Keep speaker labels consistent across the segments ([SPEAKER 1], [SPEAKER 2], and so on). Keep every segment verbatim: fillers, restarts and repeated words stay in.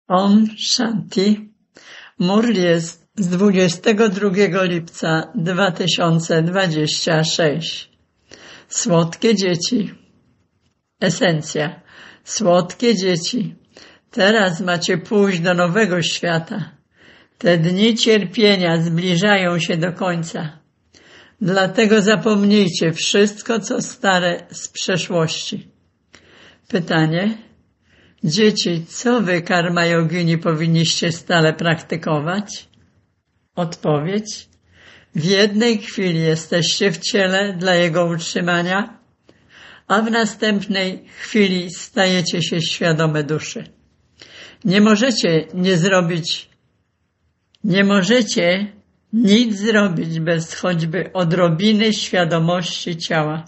[SPEAKER 1] Om Shanti. Murli jest z dwudziestego drugiego lipca dwa tysiące dwudziestego szóstego. Słodkie dzieci. Esencja. Słodkie dzieci. Teraz macie pójść do nowego świata. Te dni cierpienia zbliżają się do końca. Dlatego zapomnijcie wszystko, co stare z przeszłości. Pytanie. Dzieci, co wy, karma jogini, powinniście stale praktykować? Odpowiedź. W jednej chwili jesteście w ciele dla jego utrzymania, a w następnej chwili stajecie się świadome duszy. Nie możecie nie zrobić, nie możecie nic zrobić bez choćby odrobiny świadomości ciała.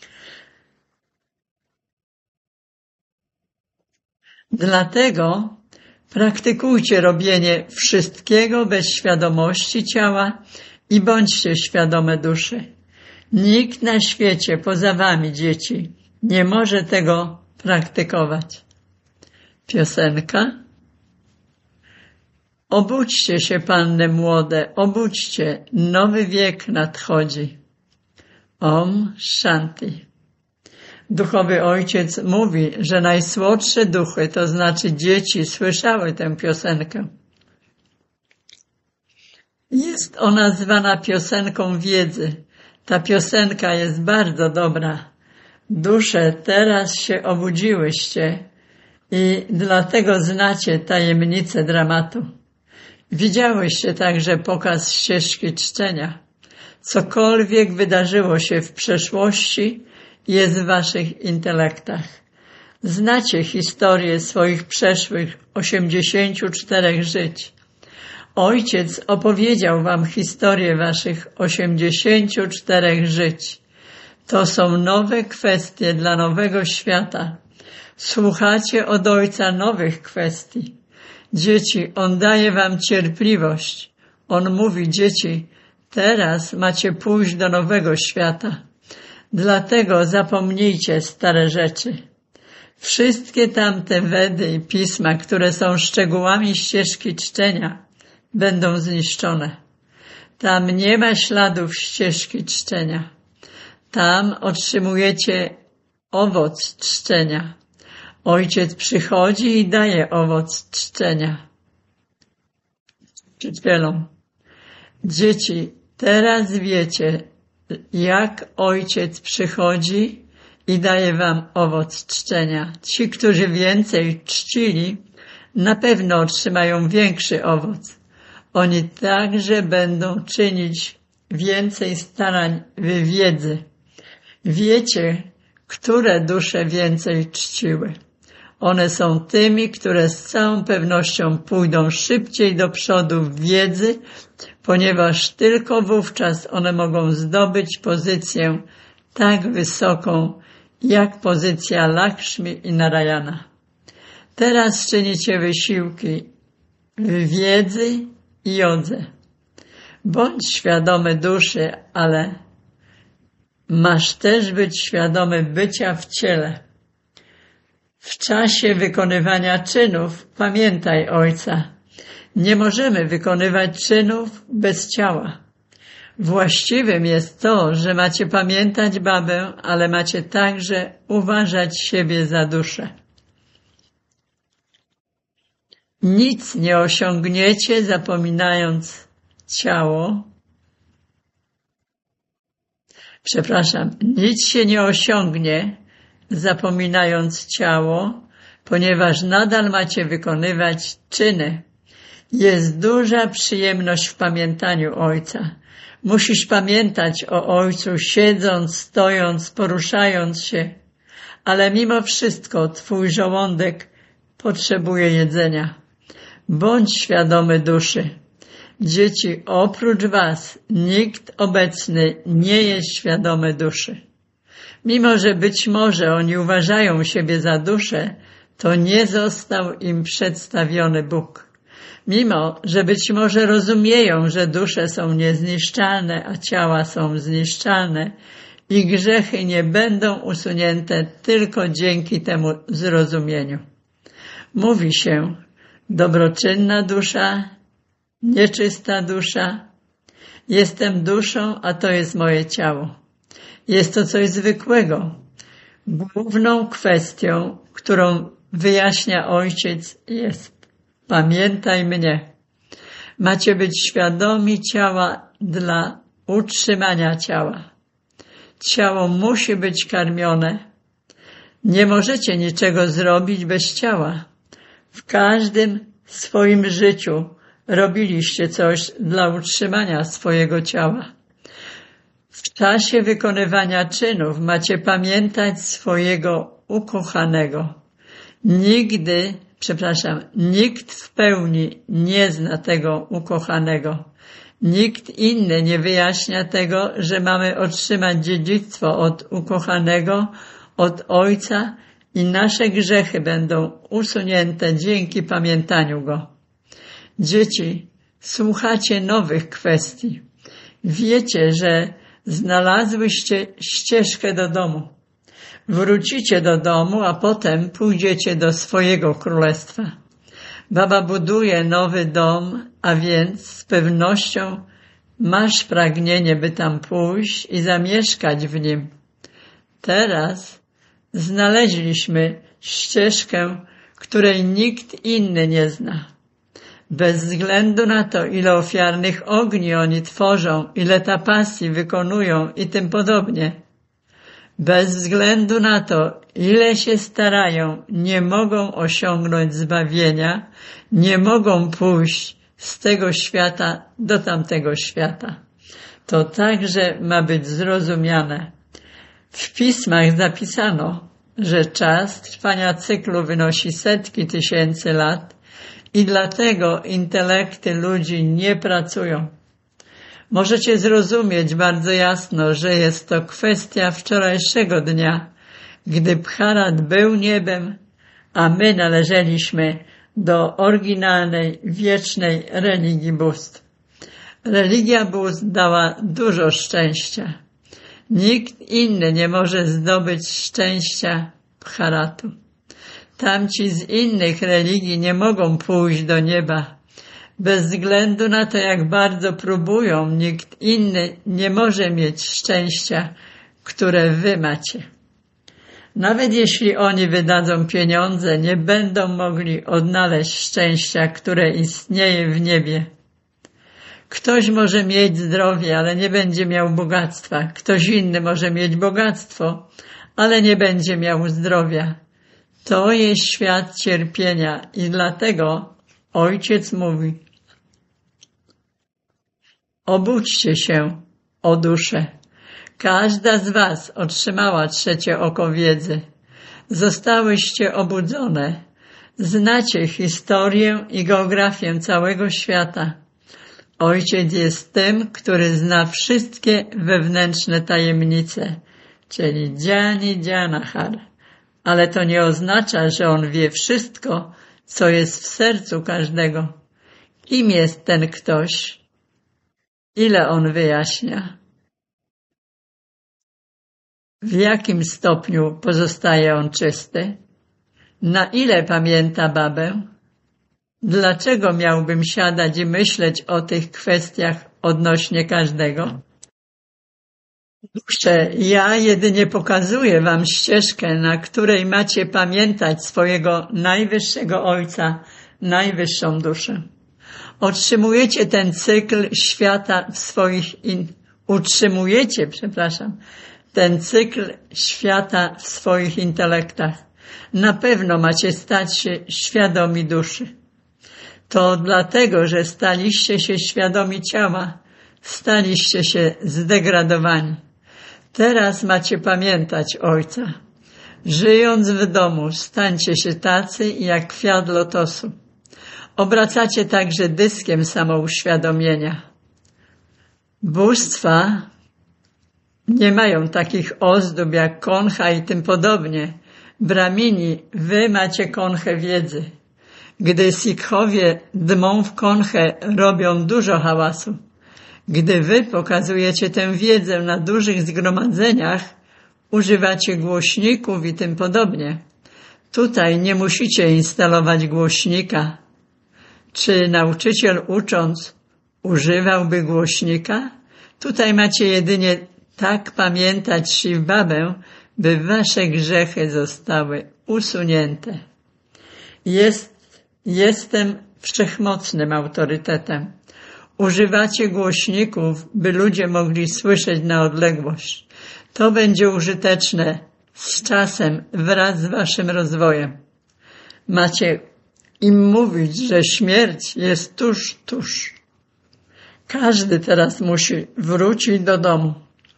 [SPEAKER 1] Dlatego praktykujcie robienie wszystkiego bez świadomości ciała i bądźcie świadome duszy. Nikt na świecie poza wami, dzieci, nie może tego praktykować. Piosenka. Obudźcie się, panny młode, obudźcie, nowy wiek nadchodzi. Om Shanti. Duchowy Ojciec mówi, że najsłodsze duchy, to znaczy dzieci, słyszały tę piosenkę. Jest ona zwana piosenką wiedzy. Ta piosenka jest bardzo dobra. Dusze, teraz się obudziłyście i dlatego znacie tajemnicę dramatu. Widziałyście także pokaz ścieżki czczenia. Cokolwiek wydarzyło się w przeszłości, jest w waszych intelektach. Znacie historię swoich przeszłych osiemdziesięciu czterech żyć. Ojciec opowiedział wam historię waszych osiemdziesięciu czterech żyć. To są nowe kwestie dla nowego świata. Słuchacie od Ojca nowych kwestii. Dzieci, On daje wam cierpliwość. On mówi, dzieci, teraz macie pójść do nowego świata. Dlatego zapomnijcie stare rzeczy. Wszystkie tamte Wedy i pisma, które są szczegółami ścieżki czczenia, będą zniszczone. Tam nie ma śladów ścieżki czczenia. Tam otrzymujecie owoc czczenia. Ojciec przychodzi i daje owoc czczenia. Czytelom. Dzieci, teraz wiecie, jak Ojciec przychodzi i daje wam owoc czczenia. Ci, którzy więcej czcili, na pewno otrzymają większy owoc. Oni także będą czynić więcej starań w wiedzy. Wiecie, które dusze więcej czciły. One są tymi, które z całą pewnością pójdą szybciej do przodu w wiedzy, ponieważ tylko wówczas one mogą zdobyć pozycję tak wysoką, jak pozycja Lakshmi i Narayana. Teraz czynicie wysiłki w wiedzy i jodze. Bądź świadomy duszy, ale masz też być świadomy bycia w ciele. W czasie wykonywania czynów pamiętaj Ojca. Nie możemy wykonywać czynów bez ciała. Właściwym jest to, że macie pamiętać babę, ale macie także uważać siebie za duszę. Nic nie osiągniecie, zapominając ciało. Przepraszam, nic się nie osiągnie, zapominając ciało, ponieważ nadal macie wykonywać czyny. Jest duża przyjemność w pamiętaniu Ojca. Musisz pamiętać o Ojcu siedząc, stojąc, poruszając się, ale mimo wszystko twój żołądek potrzebuje jedzenia. Bądź świadomy duszy. Dzieci, oprócz was nikt obecny nie jest świadomy duszy. Mimo że być może oni uważają siebie za duszę, to nie został im przedstawiony Bóg. Mimo że być może rozumieją, że dusze są niezniszczalne, a ciała są zniszczalne i grzechy nie będą usunięte tylko dzięki temu zrozumieniu. Mówi się, dobroczynna dusza, nieczysta dusza. Jestem duszą, a to jest moje ciało. Jest to coś zwykłego. Główną kwestią, którą wyjaśnia Ojciec, jest: pamiętaj mnie. Macie być świadomi ciała dla utrzymania ciała. Ciało musi być karmione. Nie możecie niczego zrobić bez ciała. W każdym swoim życiu robiliście coś dla utrzymania swojego ciała. W czasie wykonywania czynów macie pamiętać swojego ukochanego. Nigdy, przepraszam, nikt w pełni nie zna tego ukochanego. Nikt inny nie wyjaśnia tego, że mamy otrzymać dziedzictwo od ukochanego, od Ojca i nasze grzechy będą usunięte dzięki pamiętaniu Go. Dzieci, słuchacie nowych kwestii. Wiecie, że znalazłyście ścieżkę do domu. Wrócicie do domu, a potem pójdziecie do swojego królestwa. Baba buduje nowy dom, a więc z pewnością masz pragnienie, by tam pójść i zamieszkać w nim. Teraz znaleźliśmy ścieżkę, której nikt inny nie zna. Bez względu na to, ile ofiarnych ogni oni tworzą, ile tapasji wykonują i tym podobnie. Bez względu na to, ile się starają, nie mogą osiągnąć zbawienia, nie mogą pójść z tego świata do tamtego świata. To także ma być zrozumiane. W pismach zapisano, że czas trwania cyklu wynosi setki tysięcy lat i dlatego intelekty ludzi nie pracują. Możecie zrozumieć bardzo jasno, że jest to kwestia wczorajszego dnia, gdy Bharat był niebem, a my należeliśmy do oryginalnej, wiecznej religii bóstw. Religia bóstw dała dużo szczęścia. Nikt inny nie może zdobyć szczęścia Bharatu. Tamci z innych religii nie mogą pójść do nieba. Bez względu na to, jak bardzo próbują, nikt inny nie może mieć szczęścia, które wy macie. Nawet jeśli oni wydadzą pieniądze, nie będą mogli odnaleźć szczęścia, które istnieje w niebie. Ktoś może mieć zdrowie, ale nie będzie miał bogactwa. Ktoś inny może mieć bogactwo, ale nie będzie miał zdrowia. To jest świat cierpienia i dlatego Ojciec mówi: obudźcie się, o dusze. Każda z was otrzymała trzecie oko wiedzy. Zostałyście obudzone. Znacie historię i geografię całego świata. Ojciec jest tym, który zna wszystkie wewnętrzne tajemnice, czyli Dhyani Dhyanahar. Ale to nie oznacza, że on wie wszystko, co jest w sercu każdego. Kim jest ten ktoś? Ile on wyjaśnia? W jakim stopniu pozostaje on czysty? Na ile pamięta babę? Dlaczego miałbym siadać i myśleć o tych kwestiach odnośnie każdego? Dusze, ja jedynie pokazuję wam ścieżkę, na której macie pamiętać swojego najwyższego Ojca, najwyższą duszę. Otrzymujecie ten cykl świata w swoich, in, utrzymujecie, przepraszam, ten cykl świata w swoich intelektach. Na pewno macie stać się świadomi duszy. To dlatego, że staliście się świadomi ciała, staliście się zdegradowani. Teraz macie pamiętać Ojca. Żyjąc w domu, stańcie się tacy jak kwiat lotosu. Obracacie także dyskiem samouświadomienia. Bóstwa nie mają takich ozdób jak koncha i tym podobnie. Bramini, wy macie konchę wiedzy. Gdy sikhowie dmą w konchę, robią dużo hałasu. Gdy wy pokazujecie tę wiedzę na dużych zgromadzeniach, używacie głośników i tym podobnie. Tutaj nie musicie instalować głośnika. Czy nauczyciel ucząc używałby głośnika? Tutaj macie jedynie tak pamiętać Shiv Babę, by wasze grzechy zostały usunięte. Jest, jestem wszechmocnym autorytetem. Używacie głośników, by ludzie mogli słyszeć na odległość. To będzie użyteczne z czasem wraz z waszym rozwojem. Macie im mówić, że śmierć jest tuż, tuż. Każdy teraz musi wrócić do domu.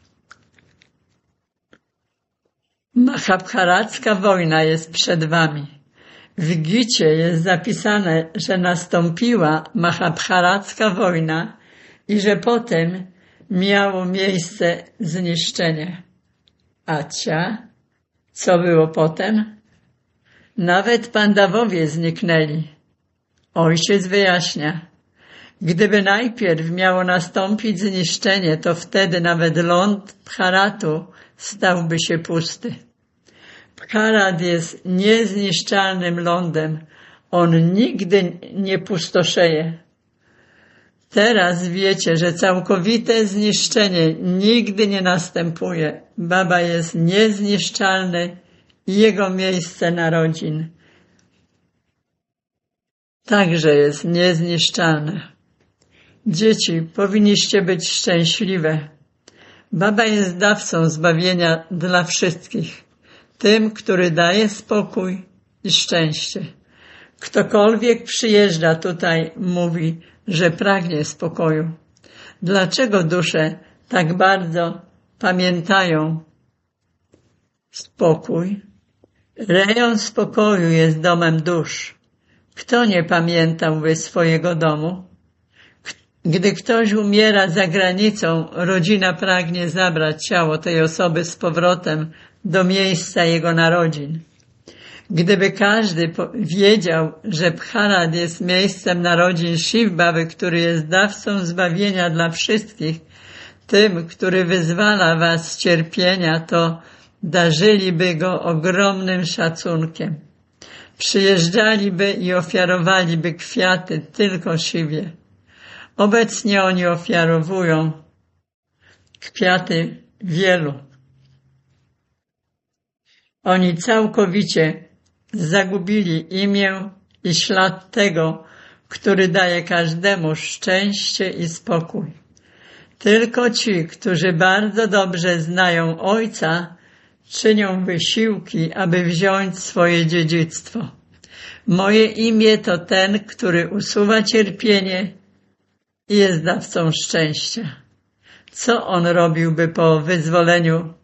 [SPEAKER 1] Mahabharacka wojna jest przed wami. W Gicie jest zapisane, że nastąpiła Mahabharacka wojna i że potem miało miejsce zniszczenie. Acia, co było potem? Nawet Pandawowie zniknęli. Ojciec wyjaśnia. Gdyby najpierw miało nastąpić zniszczenie, to wtedy nawet ląd Bharatu stałby się pusty. Bharat jest niezniszczalnym lądem. On nigdy nie pustoszeje. Teraz wiecie, że całkowite zniszczenie nigdy nie następuje. Baba jest niezniszczalny i jego miejsce narodzin także jest niezniszczalne. Dzieci, powinniście być szczęśliwe. Baba jest dawcą zbawienia dla wszystkich. Tym, który daje spokój i szczęście. Ktokolwiek przyjeżdża tutaj, mówi, że pragnie spokoju. Dlaczego dusze tak bardzo pamiętają spokój? Rejon spokoju jest domem dusz. Kto nie pamiętałby swojego domu? Gdy ktoś umiera za granicą, rodzina pragnie zabrać ciało tej osoby z powrotem do miejsca jego narodzin. Gdyby każdy wiedział, że Bharat jest miejscem narodzin Shiv Baby, który jest dawcą zbawienia dla wszystkich, tym, który wyzwala was z cierpienia, to darzyliby go ogromnym szacunkiem. Przyjeżdżaliby i ofiarowaliby kwiaty tylko Shiwie. Obecnie oni ofiarowują kwiaty wielu. Oni całkowicie zagubili imię i ślad tego, który daje każdemu szczęście i spokój. Tylko ci, którzy bardzo dobrze znają Ojca, czynią wysiłki, aby wziąć swoje dziedzictwo. Moje imię to ten, który usuwa cierpienie i jest dawcą szczęścia. Co on robiłby po wyzwoleniu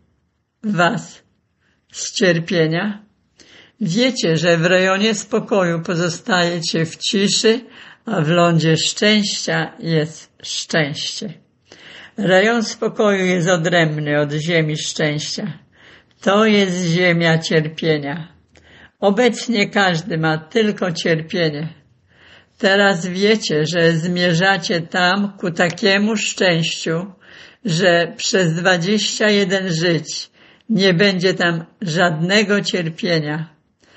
[SPEAKER 1] was z cierpienia? Wiecie, że w rejonie spokoju pozostajecie w ciszy, a w lądzie szczęścia jest szczęście. Rejon spokoju jest odrębny od ziemi szczęścia. To jest ziemia cierpienia. Obecnie każdy ma tylko cierpienie. Teraz wiecie, że zmierzacie tam ku takiemu szczęściu, że przez dwadzieścia jeden żyć nie będzie tam żadnego cierpienia.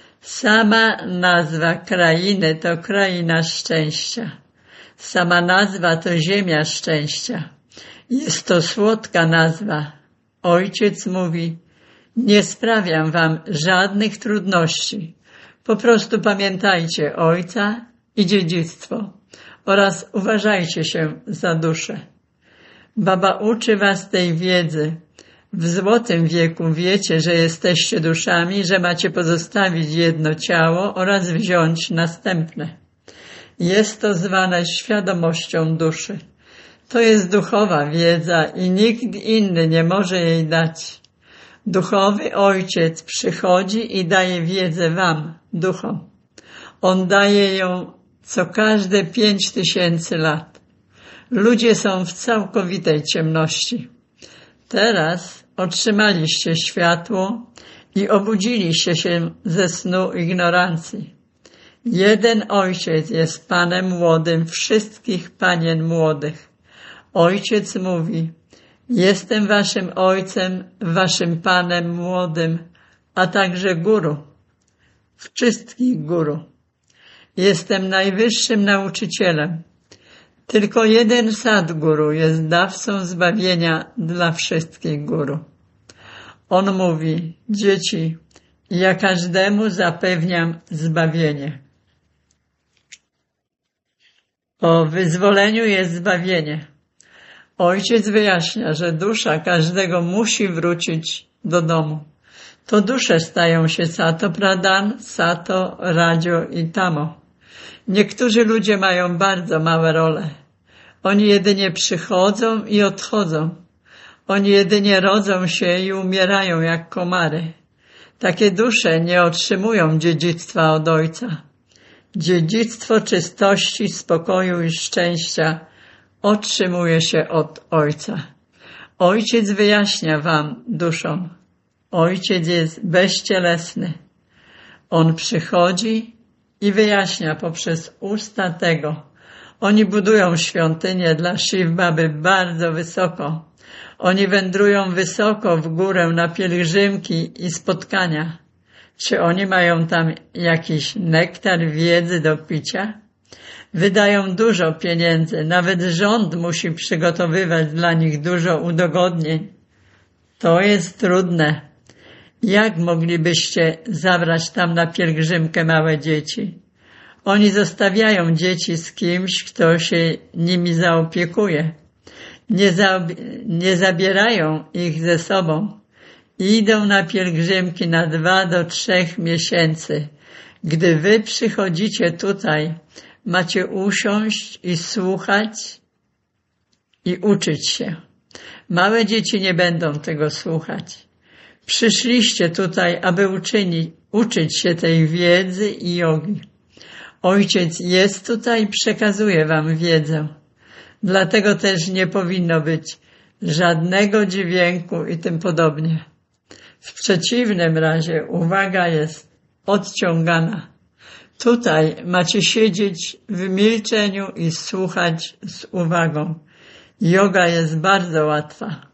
[SPEAKER 1] Sama nazwa krainy to kraina szczęścia. Sama nazwa to ziemia szczęścia. Jest to słodka nazwa. Ojciec mówi, nie sprawiam wam żadnych trudności. Po prostu pamiętajcie Ojca i dziedzictwo oraz uważajcie się za duszę. Baba uczy was tej wiedzy. W złotym wieku wiecie, że jesteście duszami, że macie pozostawić jedno ciało oraz wziąć następne. Jest to zwane świadomością duszy. To jest duchowa wiedza i nikt inny nie może jej dać. Duchowy Ojciec przychodzi i daje wiedzę wam, duchom. On daje ją co każde pięć tysięcy lat. Ludzie są w całkowitej ciemności. Teraz otrzymaliście światło i obudziliście się ze snu ignorancji. Jeden Ojciec jest Panem młodym wszystkich panien młodych. Ojciec mówi, jestem waszym Ojcem, waszym Panem młodym, a także Guru, wszystkich Guru. Jestem najwyższym nauczycielem. Tylko jeden Sadguru jest dawcą zbawienia dla wszystkich guru. On mówi: dzieci, ja każdemu zapewniam zbawienie. O wyzwoleniu jest zbawienie. Ojciec wyjaśnia, że dusza każdego musi wrócić do domu. To dusze stają się Sato Pradhan, Sato, Rajo i Tamo. Niektórzy ludzie mają bardzo małe role. Oni jedynie przychodzą i odchodzą. Oni jedynie rodzą się i umierają jak komary. Takie dusze nie otrzymują dziedzictwa od Ojca. Dziedzictwo czystości, spokoju i szczęścia otrzymuje się od Ojca. Ojciec wyjaśnia wam, duszom. Ojciec jest bezcielesny. On przychodzi i wyjaśnia poprzez usta tego. Oni budują świątynię dla Shiv Baby bardzo wysoko. Oni wędrują wysoko w górę na pielgrzymki i spotkania. Czy oni mają tam jakiś nektar wiedzy do picia? Wydają dużo pieniędzy. Nawet rząd musi przygotowywać dla nich dużo udogodnień. To jest trudne. Jak moglibyście zabrać tam na pielgrzymkę małe dzieci? Oni zostawiają dzieci z kimś, kto się nimi zaopiekuje. Nie, za, nie zabierają ich ze sobą. Idą na pielgrzymki na dwa do trzech miesięcy. Gdy wy przychodzicie tutaj, macie usiąść i słuchać i uczyć się. Małe dzieci nie będą tego słuchać. Przyszliście tutaj, aby uczynić, uczyć się tej wiedzy i jogi. Ojciec jest tutaj i przekazuje wam wiedzę. Dlatego też nie powinno być żadnego dźwięku i tym podobnie. W przeciwnym razie uwaga jest odciągana. Tutaj macie siedzieć w milczeniu i słuchać z uwagą. Joga jest bardzo łatwa.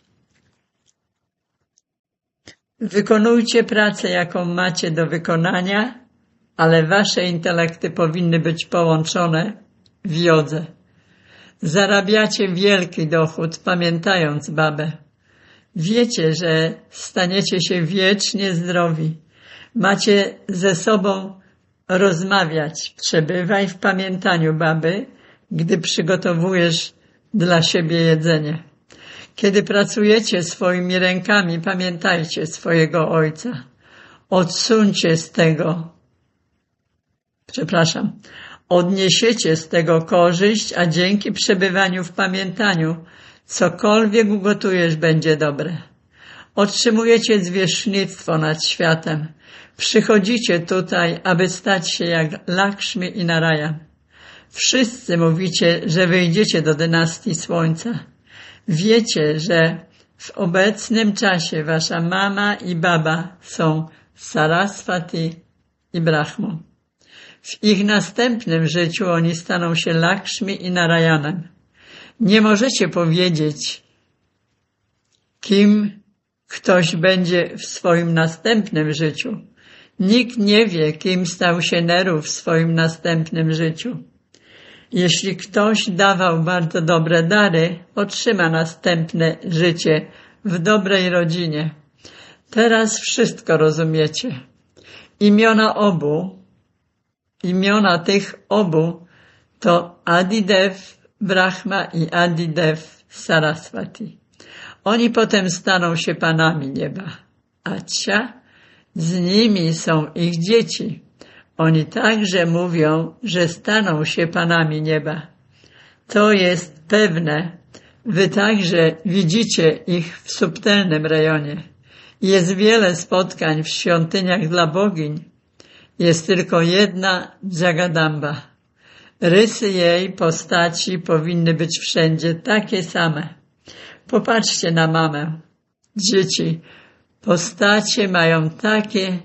[SPEAKER 1] Wykonujcie pracę, jaką macie do wykonania, ale wasze intelekty powinny być połączone w jodze. Zarabiacie wielki dochód, pamiętając babę. Wiecie, że staniecie się wiecznie zdrowi. Macie ze sobą rozmawiać. Przebywaj w pamiętaniu baby, gdy przygotowujesz dla siebie jedzenie. Kiedy pracujecie swoimi rękami, pamiętajcie swojego ojca. Odsuńcie z tego, przepraszam, odniesiecie z tego korzyść, a dzięki przebywaniu w pamiętaniu cokolwiek ugotujesz będzie dobre. Otrzymujecie zwierzchnictwo nad światem. Przychodzicie tutaj, aby stać się jak Lakshmi i Narayan. Wszyscy mówicie, że wyjdziecie do dynastii Słońca. Wiecie, że w obecnym czasie wasza mama i baba są Saraswati i Brahmą. W ich następnym życiu oni staną się Lakshmi i Narayanem. Nie możecie powiedzieć, kim ktoś będzie w swoim następnym życiu. Nikt nie wie, kim stał się Neru w swoim następnym życiu. Jeśli ktoś dawał bardzo dobre dary, otrzyma następne życie w dobrej rodzinie. Teraz wszystko rozumiecie. Imiona obu, imiona tych obu to Adidev Brahma i Adidev Saraswati. Oni potem staną się panami nieba. Acia, z nimi są ich dzieci. Oni także mówią, że staną się panami nieba. To jest pewne. Wy także widzicie ich w subtelnym rejonie. Jest wiele spotkań w świątyniach dla bogiń. Jest tylko jedna Jagadamba. Rysy jej postaci powinny być wszędzie takie same. Popatrzcie na mamę. Dzieci, postacie mają takie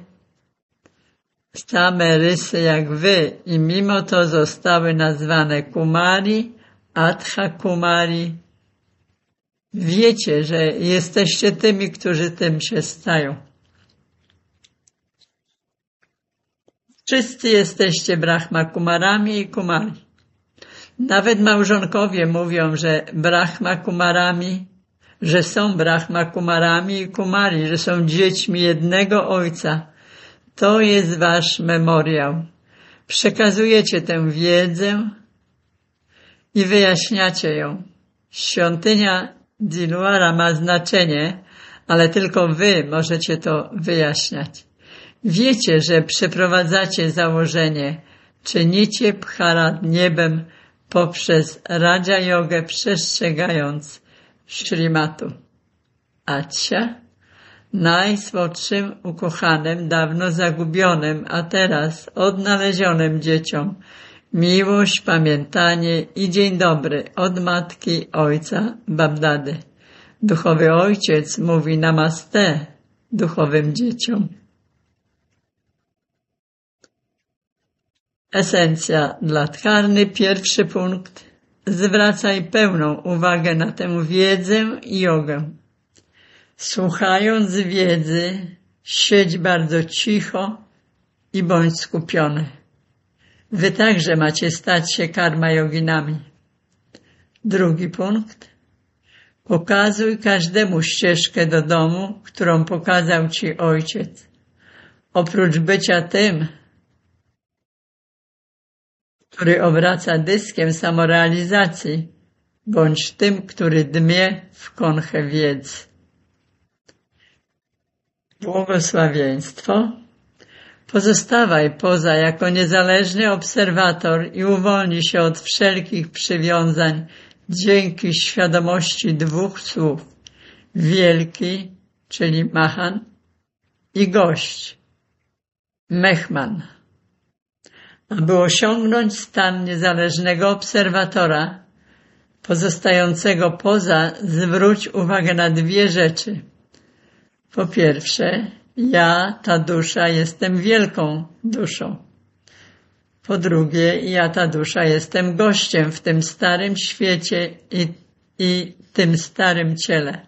[SPEAKER 1] same rysy jak wy i mimo to zostały nazwane Kumari, Adha Kumari. Wiecie, że jesteście tymi, którzy tym się stają. Wszyscy jesteście Brahma Kumarami i Kumari. Nawet małżonkowie mówią, że Brahma Kumarami, że są Brahma Kumarami i Kumari, że są dziećmi jednego Ojca. To jest wasz memoriał. Przekazujecie tę wiedzę i wyjaśniacie ją. Świątynia Dilwara ma znaczenie, ale tylko wy możecie to wyjaśniać. Wiecie, że przeprowadzacie założenie, czynicie bharat niebem poprzez Raja Jogę, przestrzegając Śrimatu. Acia, najsłodszym ukochanym, dawno zagubionym, a teraz odnalezionym dzieciom, miłość, pamiętanie i dzień dobry od matki, ojca, Babdady. Duchowy ojciec mówi namaste duchowym dzieciom. Esencja dla Dharmy, pierwszy punkt. Zwracaj pełną uwagę na tę wiedzę i jogę. Słuchając wiedzy, siedź bardzo cicho i bądź skupiony. Wy także macie stać się karma joginami. Drugi punkt. Pokazuj każdemu ścieżkę do domu, którą pokazał ci ojciec. Oprócz bycia tym, który obraca dyskiem samorealizacji, bądź tym, który dmie w konchę wiedzy. Błogosławieństwo. Pozostawaj poza jako niezależny obserwator i uwolnij się od wszelkich przywiązań dzięki świadomości dwóch słów. Wielki, czyli Mahan, i gość, Mehman. Aby osiągnąć stan niezależnego obserwatora, pozostającego poza, zwróć uwagę na dwie rzeczy. Po pierwsze, ja, ta dusza, jestem wielką duszą. Po drugie, ja, ta dusza, jestem gościem w tym starym świecie i, i tym starym ciele.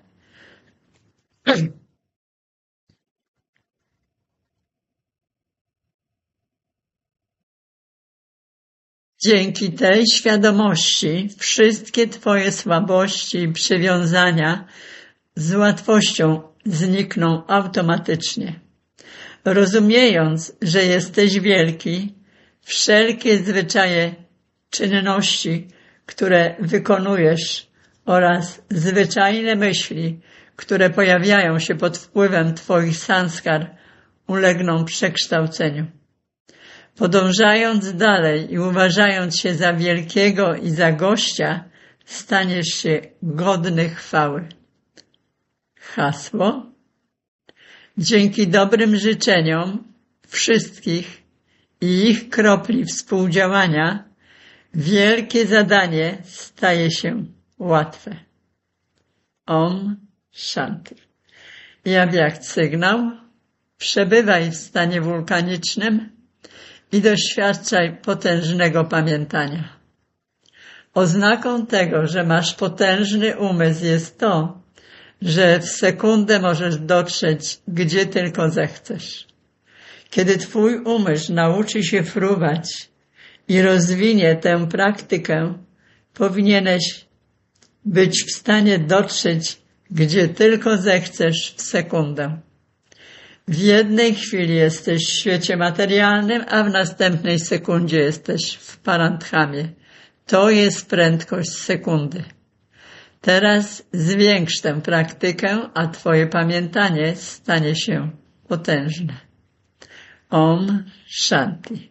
[SPEAKER 1] Dzięki tej świadomości wszystkie twoje słabości i przywiązania z łatwością znikną automatycznie. Rozumiejąc, że jesteś wielki, wszelkie zwyczaje czynności, które wykonujesz oraz zwyczajne myśli, które pojawiają się pod wpływem twoich sanskar, ulegną przekształceniu. Podążając dalej i uważając się za wielkiego i za gościa, staniesz się godny chwały. Hasło. Dzięki dobrym życzeniom wszystkich i ich kropli współdziałania, wielkie zadanie staje się łatwe. Om Shanti. Jak jak sygnał, przebywaj w stanie wulkanicznym i doświadczaj potężnego pamiętania. Oznaką tego, że masz potężny umysł, jest to, że w sekundę możesz dotrzeć, gdzie tylko zechcesz. Kiedy twój umysł nauczy się fruwać i rozwinie tę praktykę, powinieneś być w stanie dotrzeć, gdzie tylko zechcesz w sekundę. W jednej chwili jesteś w świecie materialnym, a w następnej sekundzie jesteś w Paranthamie. To jest prędkość sekundy. Teraz zwiększ tę praktykę, a twoje pamiętanie stanie się potężne. Om Shanti.